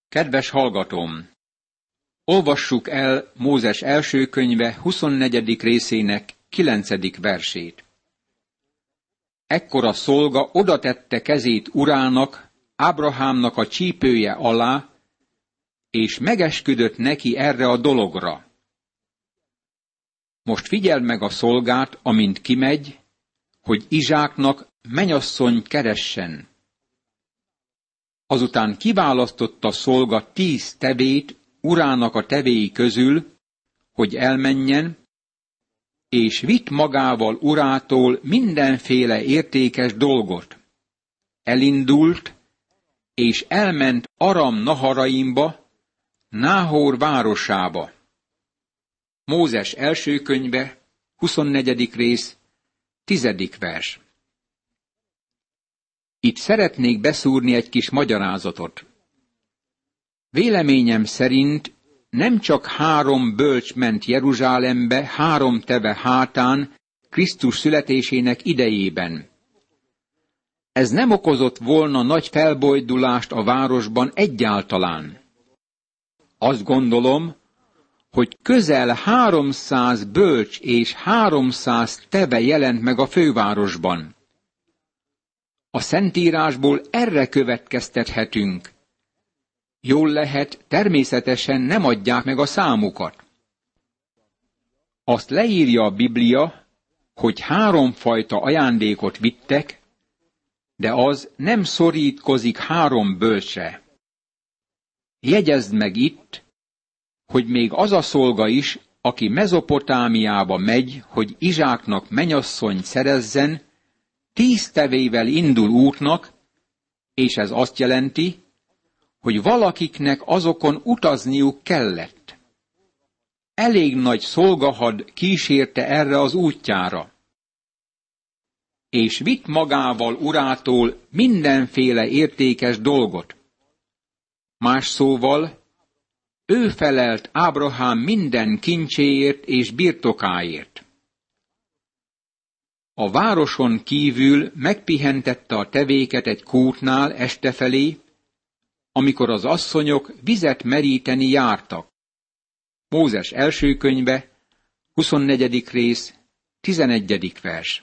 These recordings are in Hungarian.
Kedves hallgatóm! Olvassuk el Mózes első könyve 24. részének 9. versét. Ekkor a szolga odatette kezét urának, Ábrahámnak a csípője alá, és megesküdött neki erre a dologra. Most figyeld meg a szolgát, amint kimegy, hogy Izsáknak menyasszony keressen. Azután kiválasztotta a szolga 10 tevét urának a tevéi közül, hogy elmenjen, és vitt magával urától mindenféle értékes dolgot. Elindult, és elment Aram-Naharaimba, Náhor városába. Mózes első könyve, 24. rész, 10. vers. Itt szeretnék beszúrni egy kis magyarázatot. Véleményem szerint nem csak 3 bölcs ment Jeruzsálembe 3 teve hátán Krisztus születésének idejében. Ez nem okozott volna nagy felbojdulást a városban egyáltalán. Azt gondolom, hogy közel 300 bölcs és 300 teve jelent meg a fővárosban. A Szentírásból erre következtethetünk. Jól lehet, természetesen nem adják meg a számukat. Azt leírja a Biblia, hogy 3 fajta ajándékot vittek, de az nem szorítkozik 3 bölcsre. Jegyezd meg itt, hogy még az a szolga is, aki Mezopotámiába megy, hogy Izsáknak menyasszonyt szerezzen, 10 tevével indul útnak, és ez azt jelenti, hogy valakiknek azokon utazniuk kellett. Elég nagy szolgahad kísérte erre az útjára. És vitt magával urától mindenféle értékes dolgot. Más szóval, ő felelt Ábrahám minden kincséért és birtokáért. A városon kívül megpihentette a tevéket egy kútnál estefelé, amikor az asszonyok vizet meríteni jártak. Mózes első könyve, 24. rész, 11. vers.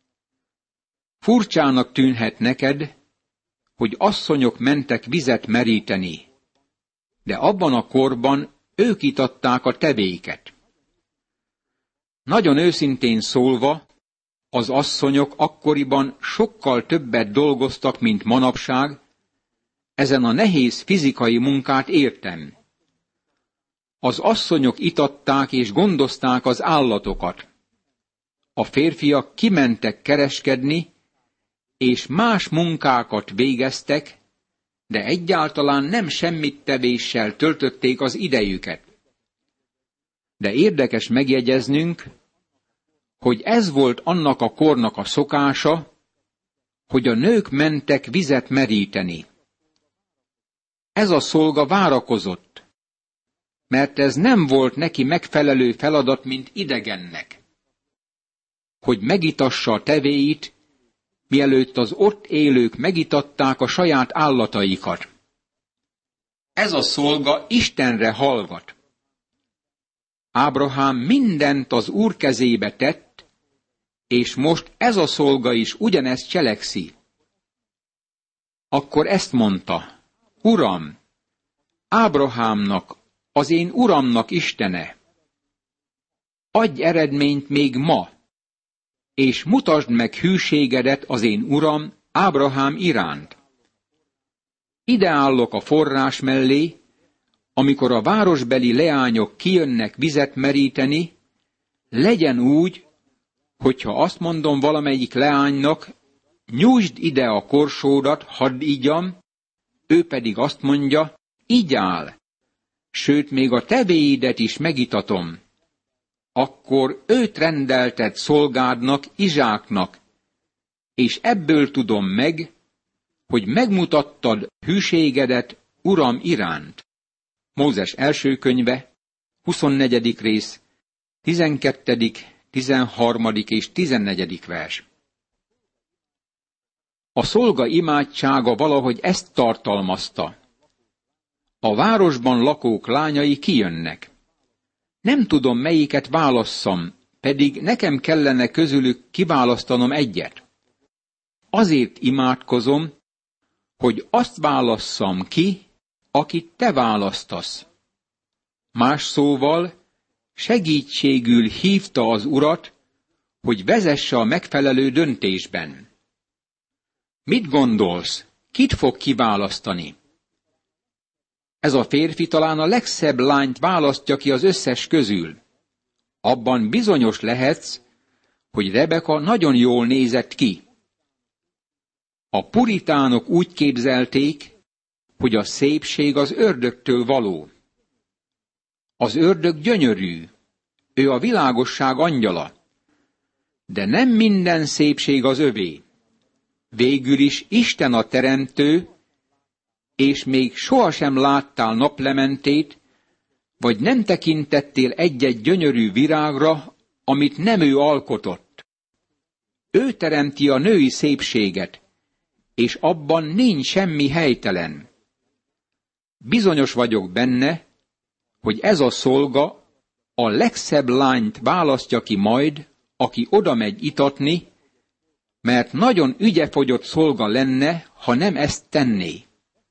Furcsának tűnhet neked, hogy asszonyok mentek vizet meríteni, de abban a korban ők itatták a tevéket. Nagyon őszintén szólva, az asszonyok akkoriban sokkal többet dolgoztak, mint manapság, ezen a nehéz fizikai munkát értem. Az asszonyok itatták és gondozták az állatokat. A férfiak kimentek kereskedni, és más munkákat végeztek, de egyáltalán nem semmittevéssel töltötték az idejüket. De érdekes megjegyeznünk, hogy ez volt annak a kornak a szokása, hogy a nők mentek vizet meríteni. Ez a szolga várakozott, mert ez nem volt neki megfelelő feladat, mint idegennek. Hogy megitassa a tevéit, mielőtt az ott élők megitatták a saját állataikat. Ez a szolga Istenre hallgat. Ábrahám mindent az Úr kezébe tett, és most ez a szolga is ugyanezt cselekszi. Akkor ezt mondta: Uram, Ábrahámnak, az én uramnak Istene, adj eredményt még ma, és mutasd meg hűségedet az én uram Ábrahám iránt. Ide állok a forrás mellé, amikor a városbeli leányok kijönnek vizet meríteni, legyen úgy, hogyha azt mondom valamelyik leánynak, nyújtsd ide a korsódat, hadd igyam, ő pedig azt mondja, igyál, sőt, még a tevéidet is megitatom. Akkor őt rendelted szolgádnak, Izsáknak, és ebből tudom meg, hogy megmutattad hűségedet Uram iránt. Mózes első könyve, 24. rész, 12., 13. és 14. vers. A szolga imádsága valahogy ezt tartalmazta. A a városban lakók lányai kijönnek. Nem tudom, melyiket válasszam, pedig nekem kellene közülük kiválasztanom egyet. Azért imádkozom, hogy azt válasszam ki, akit te választasz. Más szóval, segítségül hívta az Urat, hogy vezesse a megfelelő döntésben. Mit gondolsz, kit fog kiválasztani? Ez a férfi talán a legszebb lányt választja ki az összes közül. Abban bizonyos lehetsz, hogy Rebeka nagyon jól nézett ki. A puritánok úgy képzelték, hogy a szépség az ördögtől való. Az ördög gyönyörű, ő a világosság angyala, de nem minden szépség az övé. Végül is Isten a teremtő, és még sohasem láttál naplementét, vagy nem tekintettél egy-egy gyönyörű virágra, amit nem ő alkotott. Ő teremti a női szépséget, és abban nincs semmi helytelen. Bizonyos vagyok benne, hogy ez a szolga a legszebb lányt választja ki majd, aki oda megy itatni, mert nagyon ügyefogyott szolga lenne, ha nem ezt tenné.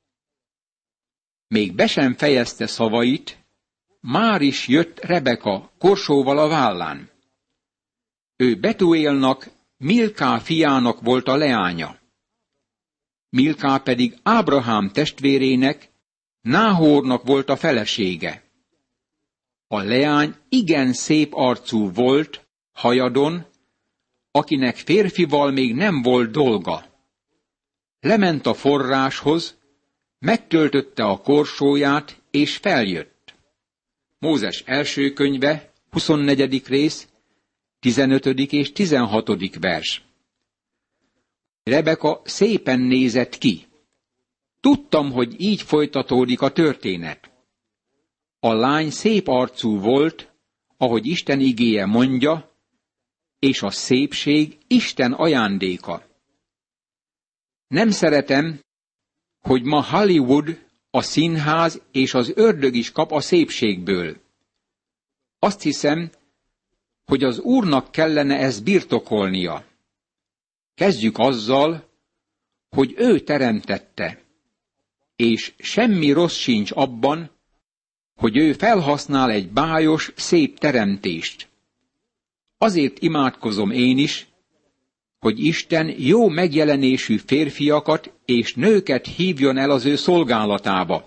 Még be sem fejezte szavait, már is jött Rebeka korsóval a vállán. Ő Betuélnak, Milká fiának volt a leánya. Milká pedig Ábrahám testvérének, Náhornak volt a felesége. A leány igen szép arcú volt, hajadon, akinek férfival még nem volt dolga. Lement a forráshoz, megtöltötte a korsóját, és feljött. Mózes első könyve, 24. rész, 15. és 16. vers. Rebeka szépen nézett ki. Tudtam, hogy így folytatódik a történet. A lány szép arcú volt, ahogy Isten igéje mondja, és a szépség Isten ajándéka. Nem szeretem, hogy ma Hollywood, a színház és az ördög is kap a szépségből. Azt hiszem, hogy az Úrnak kellene ezt birtokolnia. Kezdjük azzal, hogy ő teremtette, és semmi rossz sincs abban, hogy ő felhasznál egy bájos, szép teremtést. Azért imádkozom én is, hogy Isten jó megjelenésű férfiakat és nőket hívjon el az ő szolgálatába.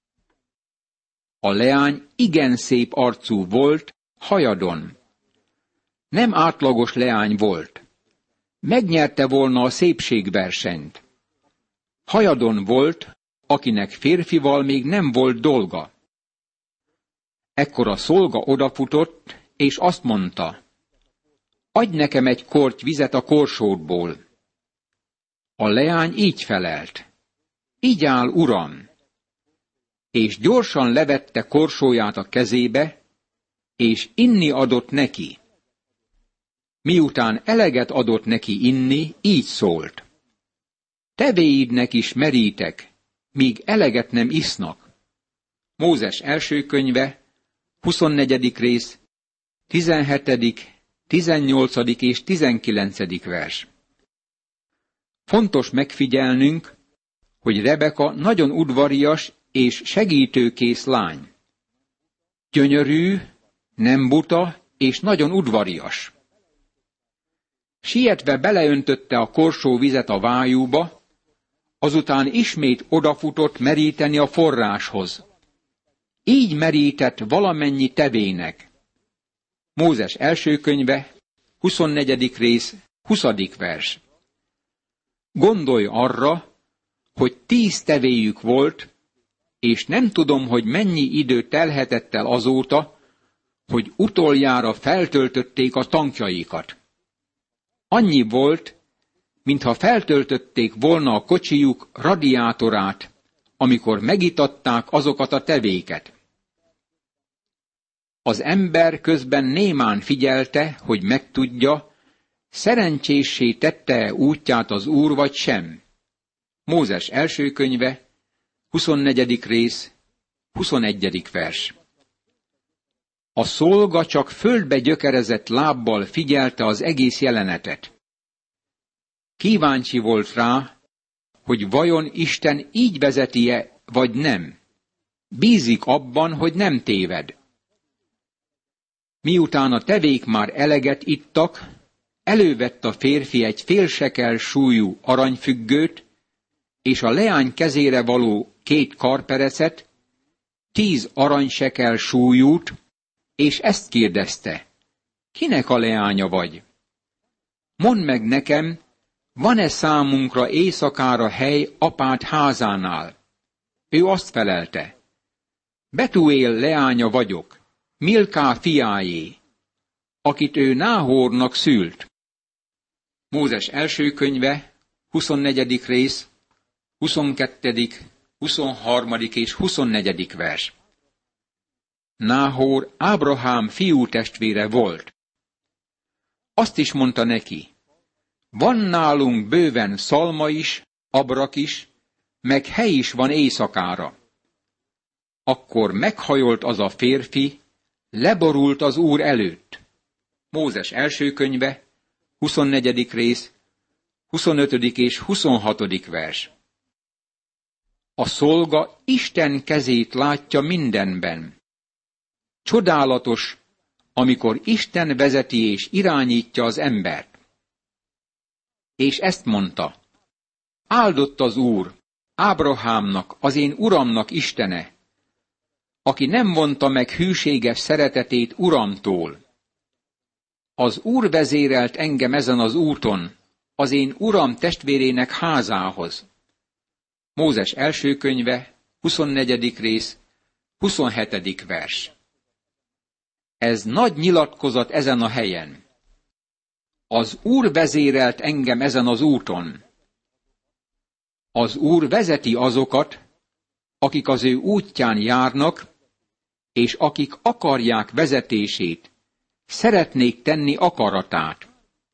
A leány igen szép arcú volt, hajadon. Nem átlagos leány volt. Megnyerte volna a szépségversenyt. Hajadon volt, akinek férfival még nem volt dolga. Ekkor a szolga odafutott, és azt mondta, adj nekem egy korty vizet a korsódból. A leány így felelt, így áll, uram, és gyorsan levette korsóját a kezébe, és inni adott neki. Miután eleget adott neki inni, így szólt, tevéidnek is merítek, míg eleget nem isznak. Mózes első könyve, 24. rész, 17., 18. és 19. vers. Fontos megfigyelnünk, hogy Rebeka nagyon udvarias és segítőkész lány. Gyönyörű, nem buta és nagyon udvarias. Sietve beleöntötte a korsó vizet a vájúba, azután ismét odafutott meríteni a forráshoz. Így merített valamennyi tevének. Mózes első könyve, 24. rész, 20. vers. Gondolj arra, hogy 10 tevéjük volt, és nem tudom, hogy mennyi idő telhetett el azóta, hogy utoljára feltöltötték a tankjaikat. Annyi volt, mintha feltöltötték volna a kocsijuk radiátorát, amikor megitatták azokat a tevéket. Az ember közben némán figyelte, hogy megtudja, szerencséssé tette-e útját az Úr, vagy sem. Mózes első könyve, 24. rész, 21. vers. A szolga csak földbe gyökerezett lábbal figyelte az egész jelenetet. Kíváncsi volt rá, hogy vajon Isten így vezeti-e, vagy nem. Bízik abban, hogy nem téved. Miután a tevék már eleget ittak, elővett a férfi egy fél sekel súlyú aranyfüggőt, és a leány kezére való 2 karperecet, 10 aranysekel súlyút, és ezt kérdezte: kinek a leánya vagy? Mondd meg nekem, van-e számunkra éjszakára hely apád házánál? Ő azt felelte: Betuél leánya vagyok, Milká fiájé, akit ő Náhornak szült. Mózes első könyve, 24. rész, 22., 23. és 24. vers. Náhor Ábrahám fiútestvére volt. Azt is mondta neki: van nálunk bőven szalma is, abrak is, meg hely is van éjszakára. Akkor meghajolt az a férfi, leborult az Úr előtt. Mózes első könyve, 24. rész, 25. és 26. vers. A szolga Isten kezét látja mindenben. Csodálatos, amikor Isten vezeti és irányítja az embert. És ezt mondta: áldott az Úr, Ábrahámnak, az én uramnak Istene, aki nem vonta meg hűséges szeretetét uramtól. Az Úr vezérelt engem ezen az úton, az én uram testvérének házához. Mózes első könyve, 24. rész, 27. vers. Ez nagy nyilatkozat ezen a helyen. Az Úr vezérelt engem ezen az úton. Az Úr vezeti azokat, akik az ő útján járnak, és akik akarják vezetését, szeretnék tenni akaratát.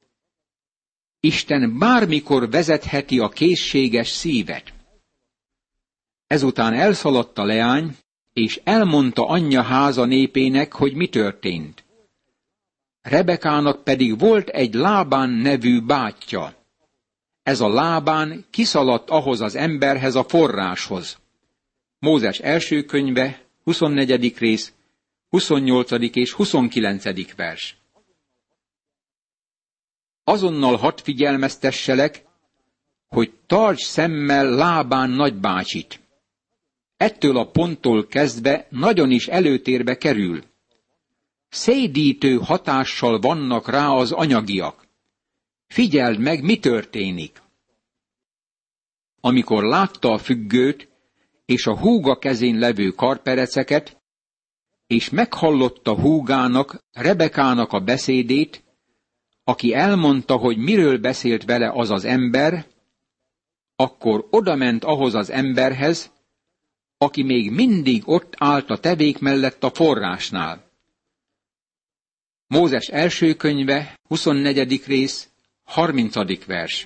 Isten bármikor vezetheti a készséges szívet. Ezután elszaladt a leány, és elmondta anyja háza népének, hogy mi történt. Rebekának pedig volt egy Lábán nevű bátyja. Ez a Lábán kiszaladt ahhoz az emberhez a forráshoz. Mózes első könyve, 24. rész, 28. és 29. vers. Azonnal hadd figyelmeztesselek, hogy tarts szemmel Lábán nagybácsit. Ettől a ponttól kezdve nagyon is előtérbe kerül. Szédítő hatással vannak rá az anyagiak. Figyeld meg, mi történik. Amikor látta a függőt és a húga kezén levő karpereceket, és meghallotta húgának, Rebekának a beszédét, aki elmondta, hogy miről beszélt vele az az ember, akkor odament ahhoz az emberhez, aki még mindig ott állt a tevék mellett a forrásnál. Mózes első könyve, 24. rész, 30. vers.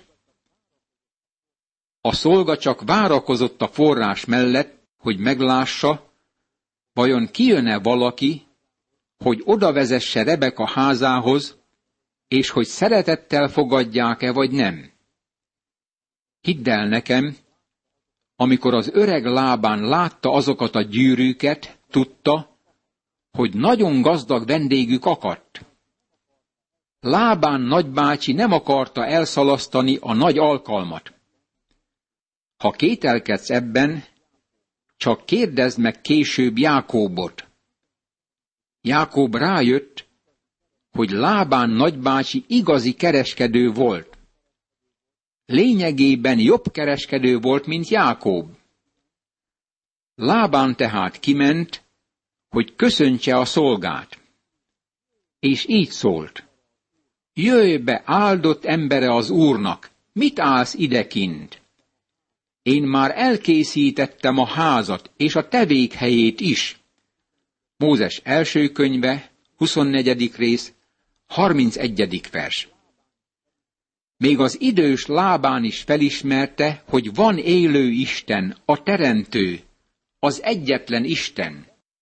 A szolga csak várakozott a forrás mellett, hogy meglássa, vajon kijön-e valaki, hogy odavezesse Rebeka házához, és hogy szeretettel fogadják-e vagy nem. Hidd el nekem, amikor az öreg Lábán látta azokat a gyűrűket, tudta, hogy nagyon gazdag vendégük akadt. Lábán nagybácsi nem akarta elszalasztani a nagy alkalmat. Ha kételkedsz ebben, csak kérdezd meg később Jákóbot. Jákob rájött, hogy Lábán nagybácsi igazi kereskedő volt. Lényegében jobb kereskedő volt, mint Jákob. Lábán tehát kiment, hogy köszöntse a szolgát. És így szólt: jöjj be, áldott embere az Úrnak, mit állsz idekint? Én már elkészítettem a házat és a tevék helyét is. Mózes első könyve, 24. rész, 31. vers. Még az idős Lábán is felismerte, hogy van élő Isten, a Teremtő, az egyetlen Isten.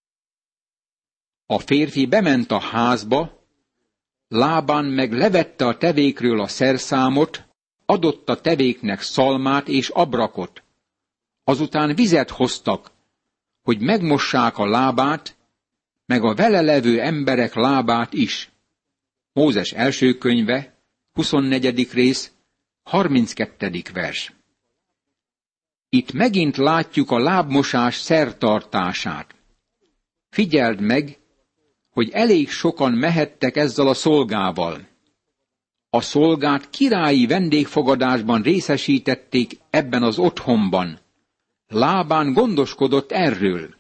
A férfi bement a házba, Lábán meg levette a tevékről a szerszámot, adott a tevéknek szalmát és abrakot. Azután vizet hoztak, hogy megmossák a lábát, meg a vele levő emberek lábát is. Mózes első könyve, 24. rész, 32. vers. Itt megint látjuk a lábmosás szertartását. Figyeld meg, hogy elég sokan mehettek ezzel a szolgával. A szolgát királyi vendégfogadásban részesítették ebben az otthonban. Lábán gondoskodott erről.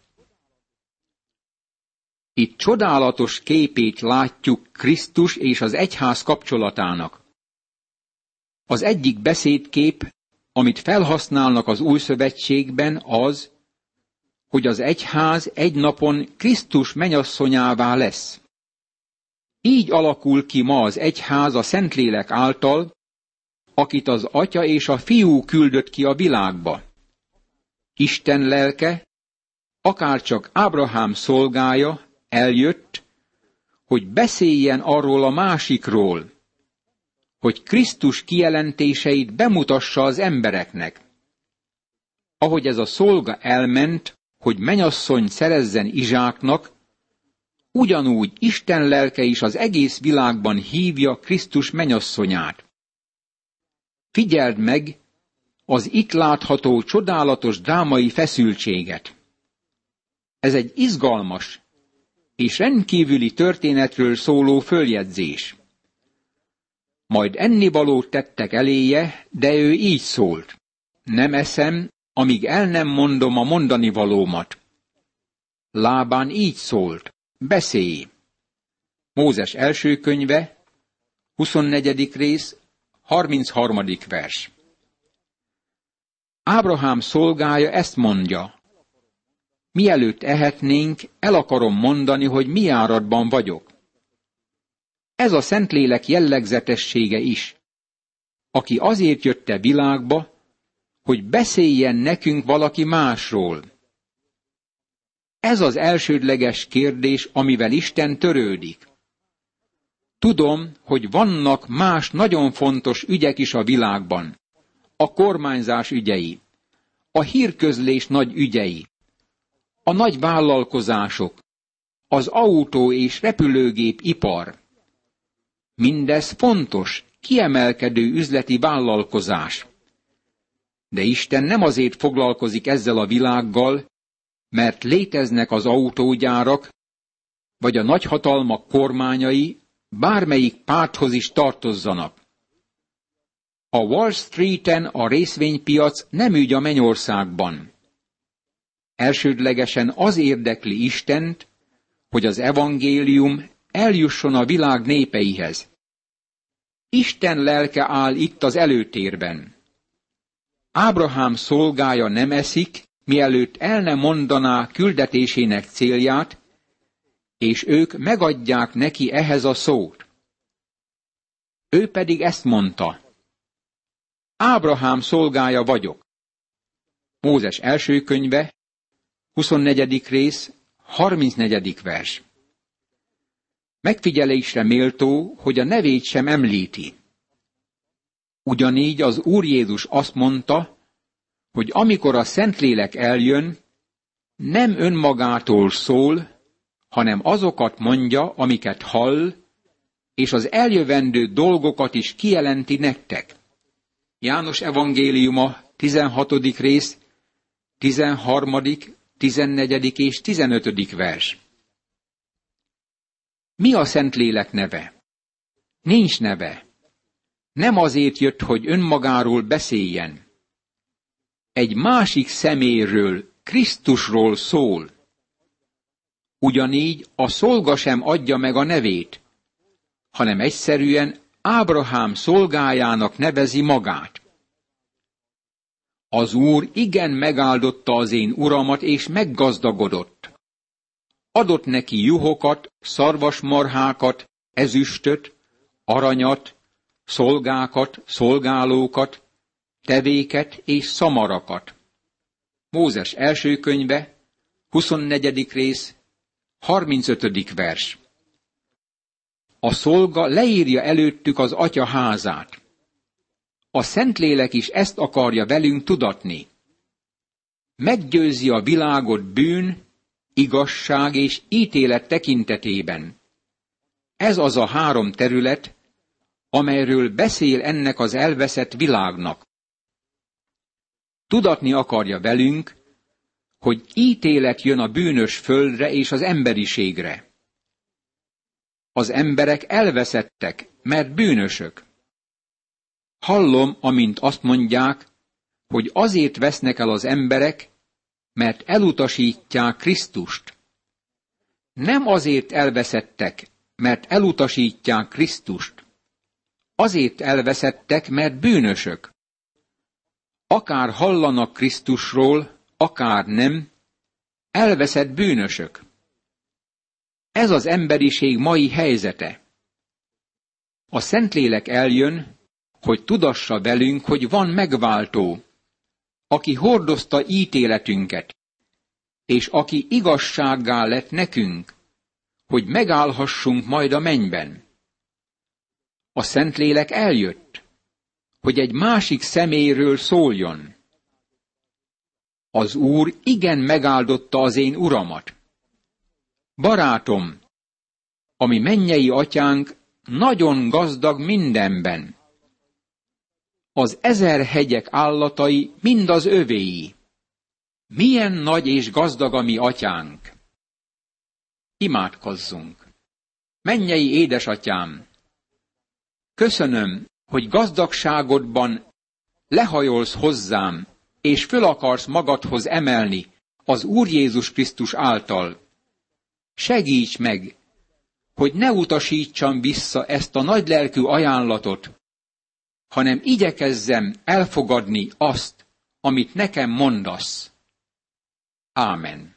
Itt csodálatos képét látjuk Krisztus és az egyház kapcsolatának. Az egyik beszédkép, amit felhasználnak az Új Szövetségben, az, hogy az egyház egy napon Krisztus mennyasszonyává lesz. Így alakul ki ma az egyház a Szentlélek által, akit az Atya és a Fiú küldött ki a világba. Isten lelke, akárcsak Ábrahám szolgája, eljött, hogy beszéljen arról a másikról, hogy Krisztus kijelentéseit bemutassa az embereknek. Ahogy ez a szolga elment, hogy mennyasszony szerezzen Izsáknak, ugyanúgy Isten lelke is az egész világban hívja Krisztus mennyasszonyát. Figyeld meg az itt látható csodálatos drámai feszültséget. Ez egy izgalmas és rendkívüli történetről szóló följegyzés. Majd ennivalót tettek eléje, de ő így szólt: nem eszem, amíg el nem mondom a mondani valómat. Lábán így szólt: beszélj! Mózes első könyve, 24. rész, 33. vers. Ábrahám szolgája ezt mondja: mielőtt ehetnénk, el akarom mondani, hogy mi áradban vagyok. Ez a Szentlélek jellegzetessége is, aki azért jött a világba, hogy beszéljen nekünk valaki másról. Ez az elsődleges kérdés, amivel Isten törődik. Tudom, hogy vannak más nagyon fontos ügyek is a világban. A kormányzás ügyei, a hírközlés nagy ügyei, a nagy vállalkozások, az autó és repülőgép ipar. Mindez fontos, kiemelkedő üzleti vállalkozás. De Isten nem azért foglalkozik ezzel a világgal, mert léteznek az autógyárak, vagy a nagyhatalmak kormányai, bármelyik párthoz is tartozzanak. A Wall Streeten a részvénypiac nem ügy a mennyországban. Elsődlegesen az érdekli Istent, hogy az evangélium eljusson a világ népeihez. Isten lelke áll itt az előtérben. Ábrahám szolgája nem eszik, mielőtt el nem mondaná küldetésének célját, és ők megadják neki ehhez a szót. Ő pedig ezt mondta: Ábrahám szolgája vagyok. Mózes első könyve, 24. rész, 34. vers. Megfigyelésre méltó, hogy a nevét sem említi. Ugyanígy az Úr Jézus azt mondta, hogy amikor a Szentlélek eljön, nem önmagától szól, hanem azokat mondja, amiket hall, és az eljövendő dolgokat is kijelenti nektek. János evangéliuma, 16. rész, 13., 14. és 15. vers. Mi a Szentlélek neve? Nincs neve. Nem azért jött, hogy önmagáról beszéljen. Egy másik személyről, Krisztusról szól. Ugyanígy a szolga sem adja meg a nevét, hanem egyszerűen Ábrahám szolgájának nevezi magát. Az Úr igen megáldotta az én uramat, és meggazdagodott. Adott neki juhokat, szarvasmarhákat, ezüstöt, aranyat, szolgákat, szolgálókat, tevéket és szamarakat. Mózes első könyve, 24. rész, 35. vers. A szolga leírja előttük az atya házát. A Szentlélek is ezt akarja velünk tudatni. Meggyőzi a világot bűn, igazság és ítélet tekintetében. Ez az a 3 terület, amelyről beszél ennek az elveszett világnak. Tudatni akarja velünk, hogy ítélet jön a bűnös földre és az emberiségre. Az emberek elveszettek, mert bűnösök. Hallom, amint azt mondják, hogy azért vesznek el az emberek, mert elutasítják Krisztust. Nem azért elveszettek, mert elutasítják Krisztust. Azért elveszettek, mert bűnösök. Akár hallanak Krisztusról, akár nem, elveszett bűnösök. Ez az emberiség mai helyzete. A Szentlélek eljön, hogy tudassa velünk, hogy van megváltó, aki hordozta ítéletünket, és aki igazsággá lett nekünk, hogy megállhassunk majd a mennyben. A Szentlélek eljött, hogy egy másik személyről szóljon. Az Úr igen megáldotta az én uramat. Barátom, a mi mennyei atyánk nagyon gazdag mindenben. Az 1000 hegyek állatai mind az övéi. Milyen nagy és gazdag a mi atyánk! Imádkozzunk! Mennyei édesatyám! Köszönöm, hogy gazdagságodban lehajolsz hozzám, és föl akarsz magadhoz emelni az Úr Jézus Krisztus által. Segíts meg, hogy ne utasítsam vissza ezt a nagylelkű ajánlatot, hanem igyekezzem elfogadni azt, amit nekem mondasz. Ámen.